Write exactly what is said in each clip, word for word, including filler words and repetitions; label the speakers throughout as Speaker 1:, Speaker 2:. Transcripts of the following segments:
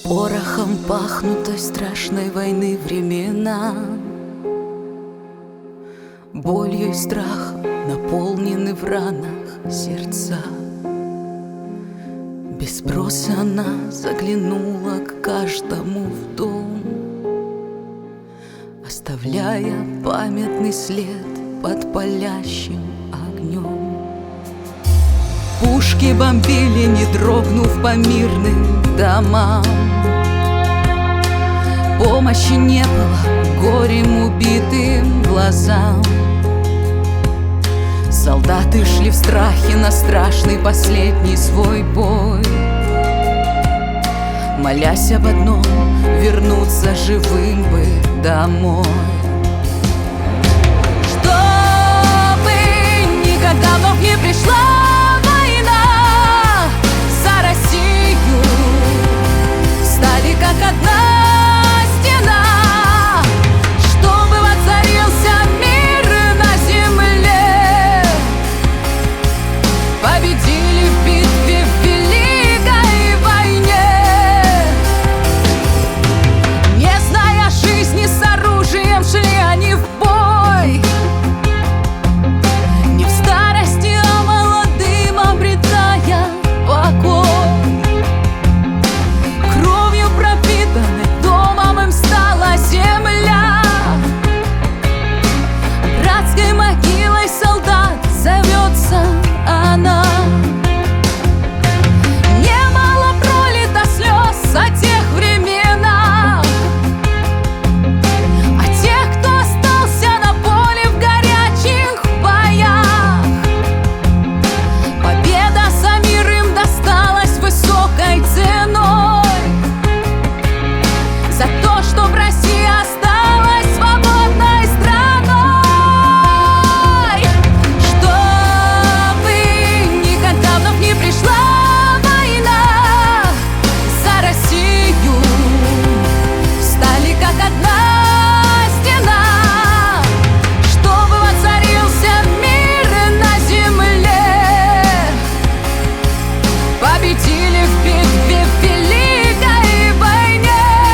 Speaker 1: Порохом пахнут той страшной войны времена, болью и страхом наполнены в ранах сердца. Без спроса она заглянула к каждому в дом, оставляя памятный след под палящим огнем. Пушки бомбили, не дрогнув по мирным домам. Помощи не было горем убитым глазам. Солдаты шли в страхе на страшный последний свой бой, молясь об одном — вернуться живым бы домой. Чтобы никогда вновь не пришла война, за Россию стали как одна стена. Чтобы воцарился мир на земле, победили в битве в великой войне. Не зная жизни, с оружием шли они в бой, не в старости, а молодым обретая покой. Кровью пропитанной домом им стала земля, братской могилой солдат зовется она. Немало пролито слез о тех временах, о тех, кто остался на поле в горячих боях. Победа за мир им досталась высокой ценой, за то, чтоб Россия осталась свободной страной. Чтобы никогда вновь не пришла война, за Россию стали как одна стена. Чтобы воцарился мир на земле, победили в битве в великой войне.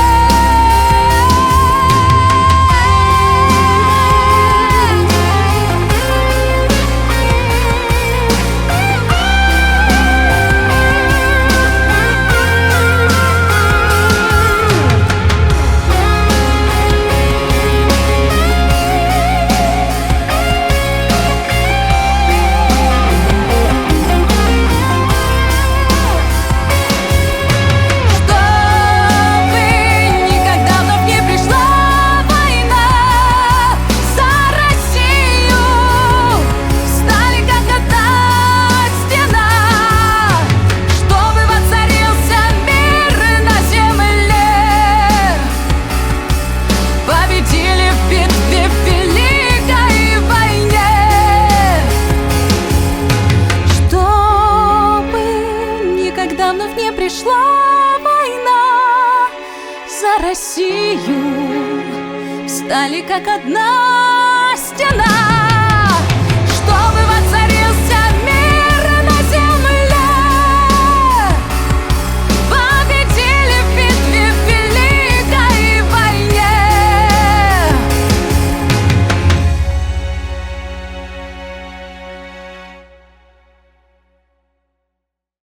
Speaker 1: Вновь не пришла война, за Россию стали как одна стена.